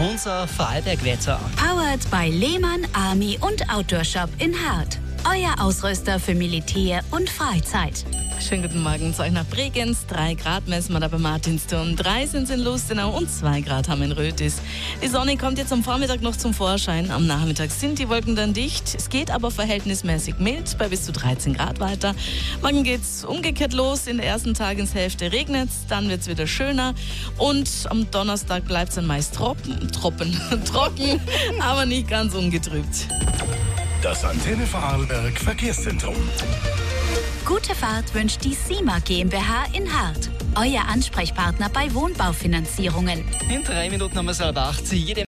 unser Vorarlberg-Wetter. Powered by Lehmann Army und Outdoor Shop in Hart. Euer Ausrüster für Militär und Freizeit. Schönen guten Morgen zu euch nach Bregenz. 3 Grad messen wir da bei Martinsturm. 3 sind es in Lustenau und 2 Grad haben wir in Rötis. Die Sonne kommt jetzt am Vormittag noch zum Vorschein. Am Nachmittag sind die Wolken dann dicht. Es geht aber verhältnismäßig mild bei bis zu 13 Grad weiter. Morgen geht's umgekehrt los. In der ersten Tageshälfte regnet es, dann wird es wieder schöner. Und am Donnerstag bleibt es dann meist trocken, aber nicht ganz ungetrübt. Das Antenne Vorarlberg Verkehrszentrum. Gute Fahrt wünscht die SIMA GmbH in Hart. Euer Ansprechpartner bei Wohnbaufinanzierungen. In 3 Minuten haben wir es erreicht.